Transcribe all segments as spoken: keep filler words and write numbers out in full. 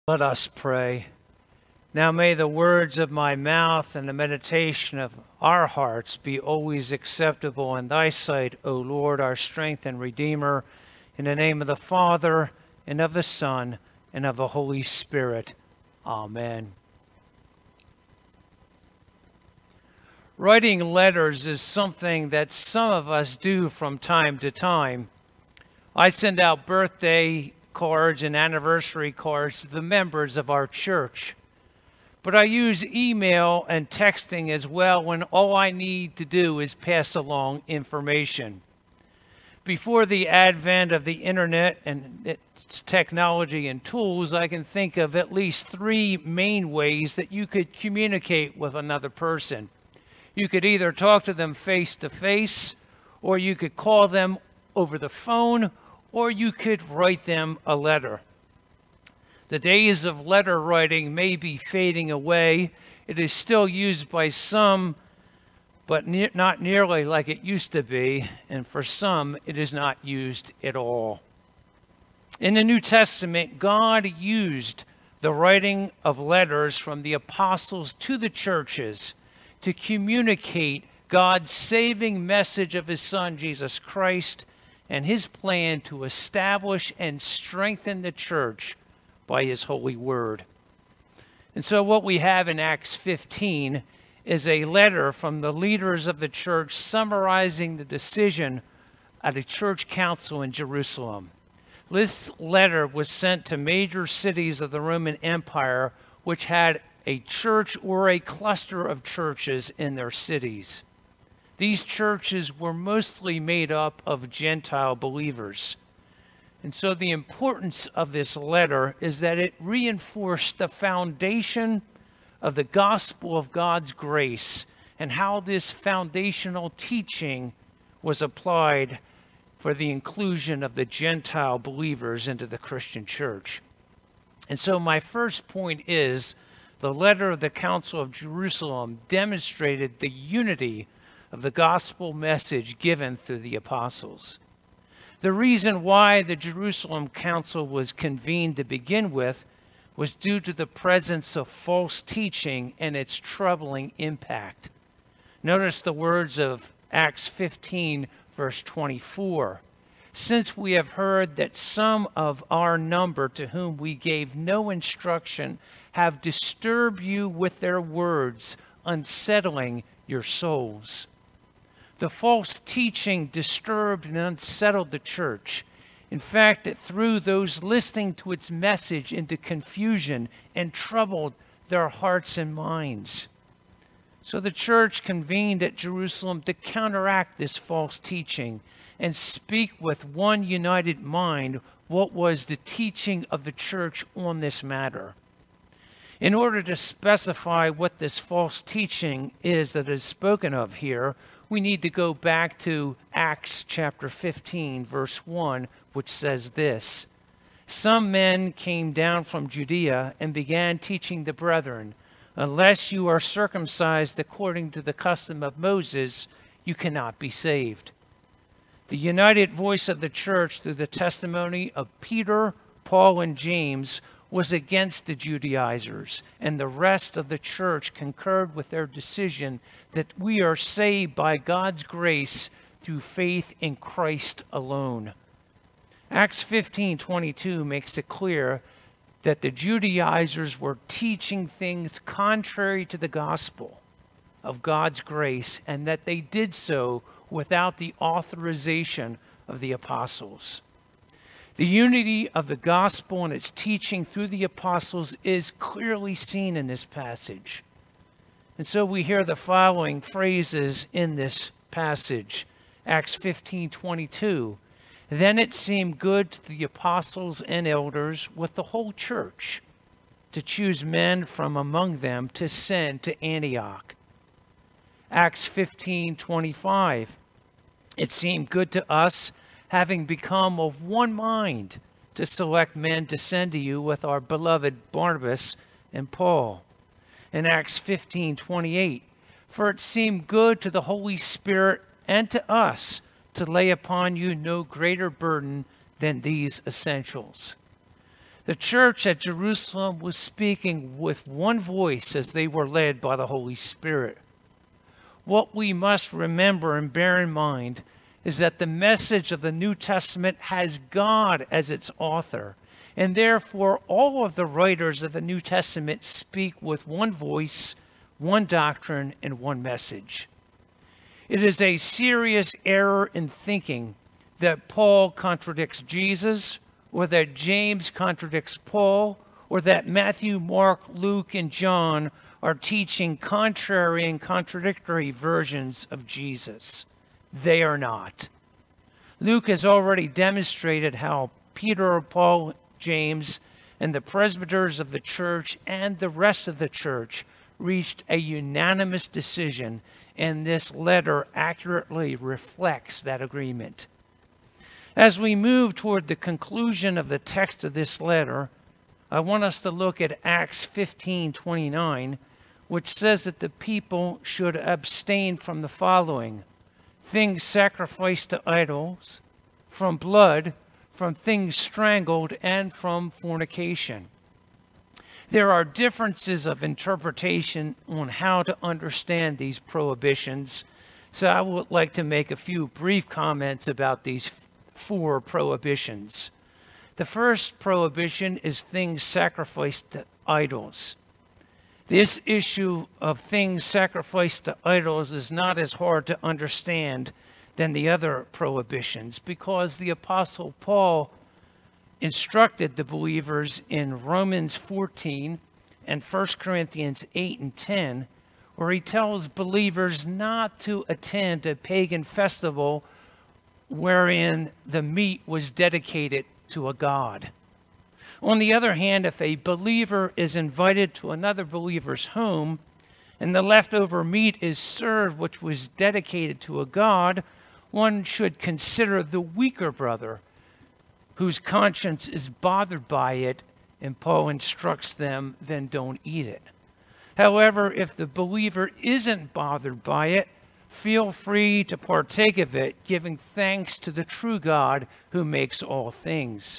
Let us pray. Now may the words of my mouth and the meditation of our hearts be always acceptable in thy sight, O Lord, our strength and Redeemer, in the name of the Father, and of the Son, and of the Holy Spirit. Amen. Writing letters is something that some of us do from time to time. I send out birthday cards and anniversary cards to the members of our church. But I use email and texting as well when all I need to do is pass along information. Before the advent of the internet and its technology and tools, I can think of at least three main ways that you could communicate with another person. You could either talk to them face to face, or you could call them over the phone, or you could write them a letter. The days of letter writing may be fading away. It is still used by some, but ne- not nearly like it used to be, and for some, it is not used at all. In the New Testament, God used the writing of letters from the apostles to the churches to communicate God's saving message of his Son, Jesus Christ, and his plan to establish and strengthen the church by his holy word. And so what we have in Acts fifteen is a letter from the leaders of the church summarizing the decision at a church council in Jerusalem. This letter was sent to major cities of the Roman Empire, which had a church or a cluster of churches in their cities. These churches were mostly made up of Gentile believers. And so the importance of this letter is that it reinforced the foundation of the gospel of God's grace and how this foundational teaching was applied for the inclusion of the Gentile believers into the Christian church. And so my first point is the letter of the Council of Jerusalem demonstrated the unity of the gospel message given through the apostles. The reason why the Jerusalem Council was convened to begin with was due to the presence of false teaching and its troubling impact. Notice the words of Acts fifteen, verse twenty-four. Since we have heard that some of our number to whom we gave no instruction have disturbed you with their words, unsettling your souls. The false teaching disturbed and unsettled the church. In fact, it threw those listening to its message into confusion and troubled their hearts and minds. So the church convened at Jerusalem to counteract this false teaching and speak with one united mind what was the teaching of the church on this matter. In order to specify what this false teaching is that is spoken of here, we need to go back to Acts chapter fifteen, verse one, which says this: Some men came down from Judea and began teaching the brethren, unless you are circumcised according to the custom of Moses, you cannot be saved. The united voice of the church through the testimony of Peter, Paul, and James was against the Judaizers, and the rest of the church concurred with their decision that we are saved by God's grace through faith in Christ alone. Acts fifteen twenty-two makes it clear that the Judaizers were teaching things contrary to the gospel of God's grace, and that they did so without the authorization of the apostles. The unity of the gospel and its teaching through the apostles is clearly seen in this passage. And so we hear the following phrases in this passage. Acts fifteen twenty-two. Then it seemed good to the apostles and elders with the whole church to choose men from among them to send to Antioch. Acts fifteen twenty-five. It seemed good to us, having become of one mind, to select men to send to you with our beloved Barnabas and Paul. In Acts fifteen twenty-eight, for it seemed good to the Holy Spirit and to us to lay upon you no greater burden than these essentials. The church at Jerusalem was speaking with one voice as they were led by the Holy Spirit. What we must remember and bear in mind is that the message of the New Testament has God as its author, and therefore all of the writers of the New Testament speak with one voice, one doctrine, and one message. It is a serious error in thinking that Paul contradicts Jesus, or that James contradicts Paul, or that Matthew, Mark, Luke, and John are teaching contrary and contradictory versions of Jesus. They are not. Luke has already demonstrated how Peter, Paul, James, and the presbyters of the church and the rest of the church reached a unanimous decision, and this letter accurately reflects that agreement. As we move toward the conclusion of the text of this letter, I want us to look at Acts fifteen twenty-nine, which says that the people should abstain from the following: things sacrificed to idols, from blood, from things strangled, and from fornication. There are differences of interpretation on how to understand these prohibitions, so I would like to make a few brief comments about these four prohibitions. The first prohibition is things sacrificed to idols. This issue of things sacrificed to idols is not as hard to understand than the other prohibitions, because the Apostle Paul instructed the believers in Romans fourteen and First Corinthians eight and ten, where he tells believers not to attend a pagan festival wherein the meat was dedicated to a god. On the other hand, if a believer is invited to another believer's home and the leftover meat is served which was dedicated to a god, one should consider the weaker brother whose conscience is bothered by it, and Paul instructs them, then don't eat it. However, if the believer isn't bothered by it, feel free to partake of it, giving thanks to the true God who makes all things.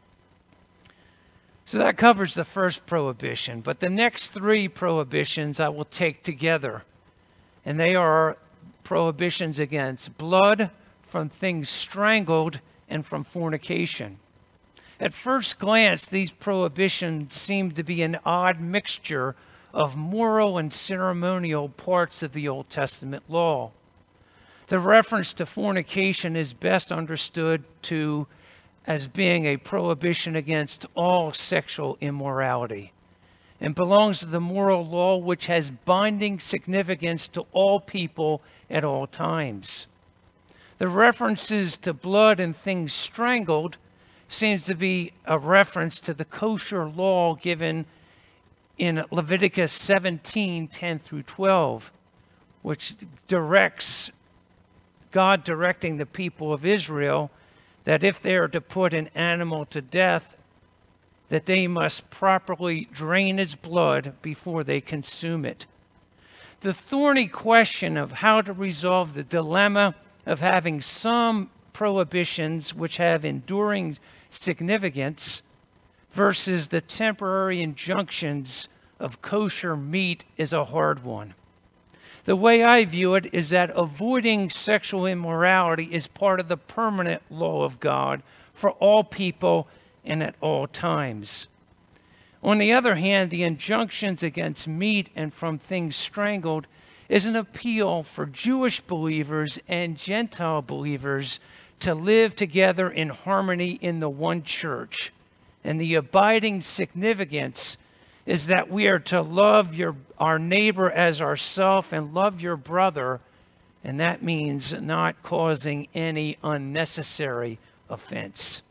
So that covers the first prohibition, but the next three prohibitions I will take together, and they are prohibitions against blood, from things strangled, and from fornication. At first glance, these prohibitions seem to be an odd mixture of moral and ceremonial parts of the Old Testament law. The reference to fornication is best understood to as being a prohibition against all sexual immorality, and belongs to the moral law, which has binding significance to all people at all times. The references to blood and things strangled seems to be a reference to the kosher law given in Leviticus seventeen, ten through twelve, which directs, God directing the people of Israel that if they are to put an animal to death, that they must properly drain its blood before they consume it. The thorny question of how to resolve the dilemma of having some prohibitions which have enduring significance versus the temporary injunctions of kosher meat is a hard one. The way I view it is that avoiding sexual immorality is part of the permanent law of God for all people and at all times. On the other hand, the injunctions against meat and from things strangled is an appeal for Jewish believers and Gentile believers to live together in harmony in the one church. And the abiding significance is that we are to love your, our neighbor as ourselves and love your brother, and that means not causing any unnecessary offense.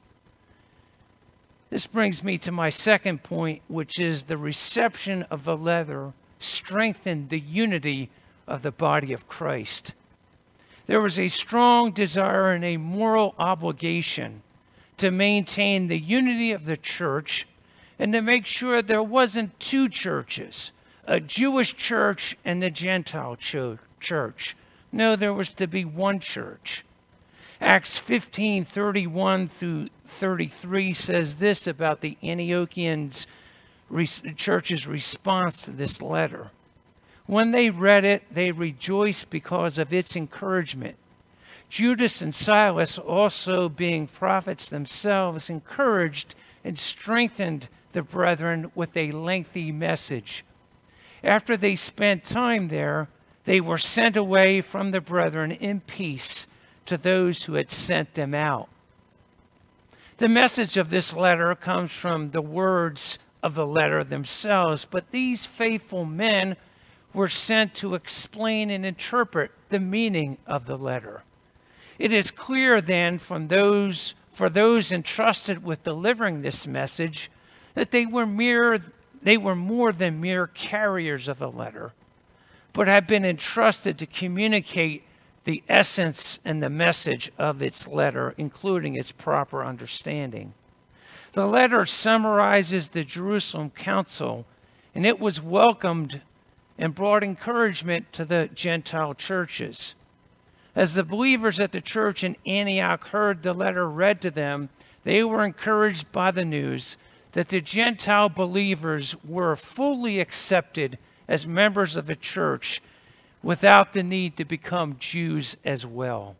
This brings me to my second point, which is the reception of the letter strengthened the unity of the body of Christ. There was a strong desire and a moral obligation to maintain the unity of the church and to make sure there wasn't two churches, a Jewish church and the Gentile church. No, there was to be one church. Acts fifteen, thirty-one through thirty-three says this about the Antiochians' church's response to this letter. When they read it, they rejoiced because of its encouragement. Judas and Silas, also being prophets themselves, encouraged and strengthened the brethren with a lengthy message. After they spent time there, they were sent away from the brethren in peace to those who had sent them out. The message of this letter comes from the words of the letter themselves, but these faithful men were sent to explain and interpret the meaning of the letter. It is clear then from those for those entrusted with delivering this message that they were mere they were more than mere carriers of the letter, but had been entrusted to communicate the essence and the message of its letter, including its proper understanding. The letter summarizes the Jerusalem Council, and it was welcomed and brought encouragement to the Gentile churches. As the believers at the church in Antioch heard the letter read to them, they were encouraged by the news that the Gentile believers were fully accepted as members of the church without the need to become Jews as well.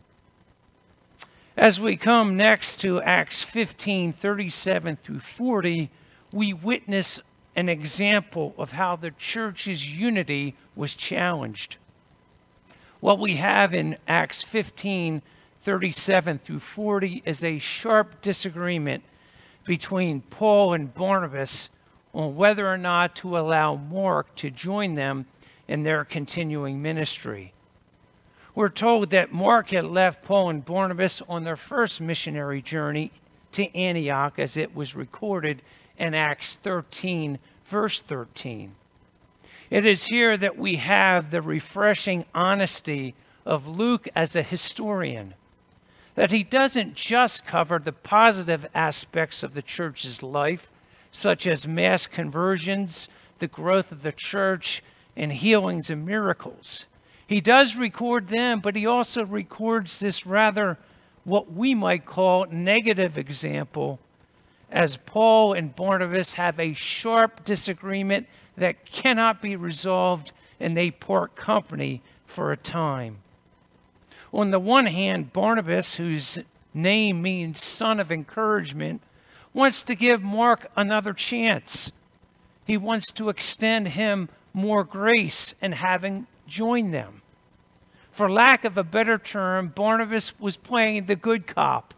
As we come next to Acts fifteen, thirty-seven through forty, we witness an example of how the church's unity was challenged. What we have in Acts fifteen, thirty-seven through forty is a sharp disagreement between Paul and Barnabas on whether or not to allow Mark to join them in their continuing ministry. We're told that Mark had left Paul and Barnabas on their first missionary journey to Antioch, as it was recorded in Acts thirteen, verse thirteen. It is here that we have the refreshing honesty of Luke as a historian, that he doesn't just cover the positive aspects of the church's life, such as mass conversions, the growth of the church, and healings and miracles. He does record them, but he also records this rather what we might call negative example, as Paul and Barnabas have a sharp disagreement that cannot be resolved, and they part company for a time. On the one hand, Barnabas, whose name means son of encouragement, wants to give Mark another chance. He wants to extend him more grace in having joined them. For lack of a better term, Barnabas was playing the good cop.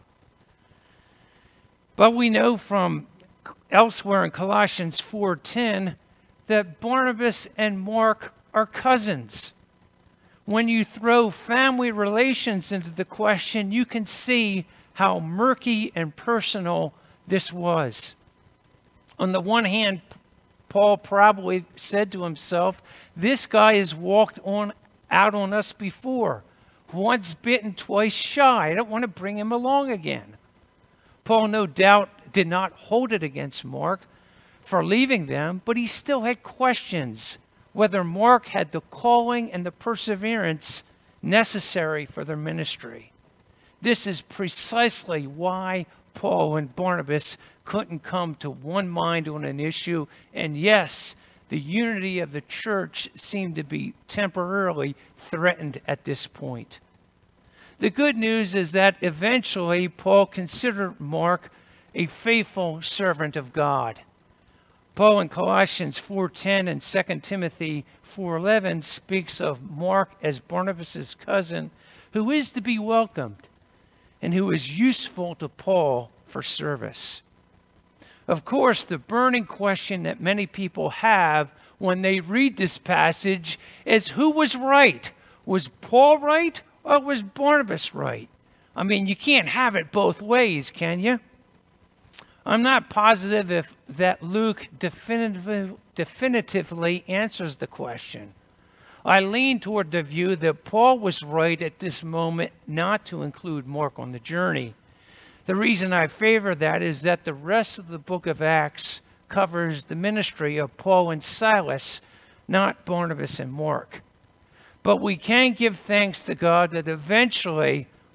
But we know from elsewhere in Colossians four ten that Barnabas and Mark are cousins. When you throw family relations into the question, you can see how murky and personal this was. On the one hand, Paul probably said to himself, this guy has walked on out on us before. Once bitten, twice shy. I don't want to bring him along again. Paul, no doubt, did not hold it against Mark for leaving them, but he still had questions whether Mark had the calling and the perseverance necessary for their ministry. This is precisely why Paul and Barnabas couldn't come to one mind on an issue, and yes, the unity of the church seemed to be temporarily threatened at this point. The good news is that eventually Paul considered Mark a faithful servant of God. Paul in Colossians four ten and Second Timothy four eleven speaks of Mark as Barnabas' cousin, who is to be welcomed and who is useful to Paul for service. Of course, the burning question that many people have when they read this passage is, who was right? Was Paul right or was Barnabas right? I mean, you can't have it both ways, can you? I'm not positive if that Luke definitively, definitively answers the question. I lean toward the view that Paul was right at this moment not to include Mark on the journey. The reason I favor that is that the rest of the book of Acts covers the ministry of Paul and Silas, not Barnabas and Mark. But we can give thanks to God that eventually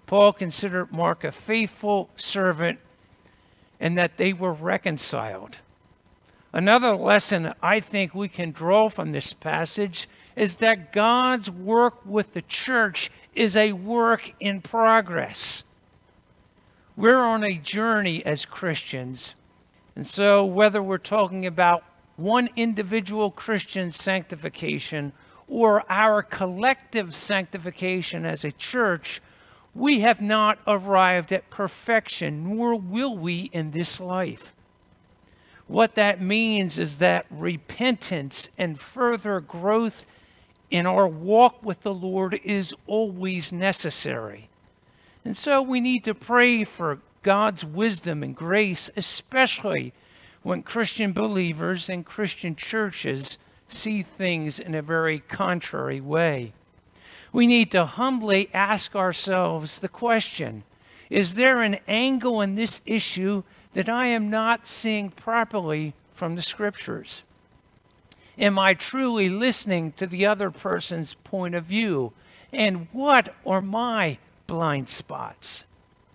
Paul considered Mark a faithful servant and that they were reconciled. Another lesson I think we can draw from this passage is that God's work with the church is a work in progress. We're on a journey as Christians, and so whether we're talking about one individual Christian's sanctification or our collective sanctification as a church, we have not arrived at perfection, nor will we in this life. What that means is that repentance and further growth in our walk with the Lord is always necessary. And so we need to pray for God's wisdom and grace, especially when Christian believers and Christian churches see things in a very contrary way. We need to humbly ask ourselves the question, is there an angle in this issue that I am not seeing properly from the Scriptures? Am I truly listening to the other person's point of view? And what are my blind spots?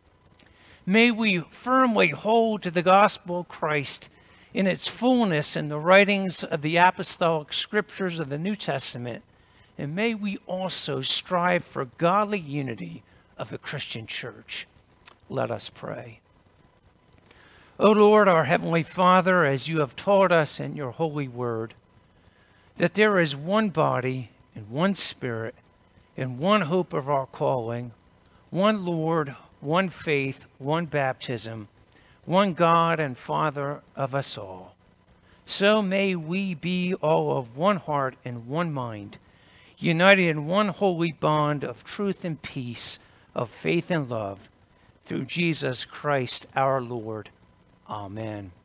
May we firmly hold to the gospel of Christ in its fullness in the writings of the apostolic scriptures of the New Testament, and may we also strive for godly unity of the Christian church. Let us pray. O Lord, our Heavenly Father, as you have taught us in your holy word, that there is one body and one Spirit and one hope of our calling, one Lord, one faith, one baptism, one God and Father of us all. So may we be all of one heart and one mind, united in one holy bond of truth and peace, of faith and love, through Jesus Christ our Lord. Amen.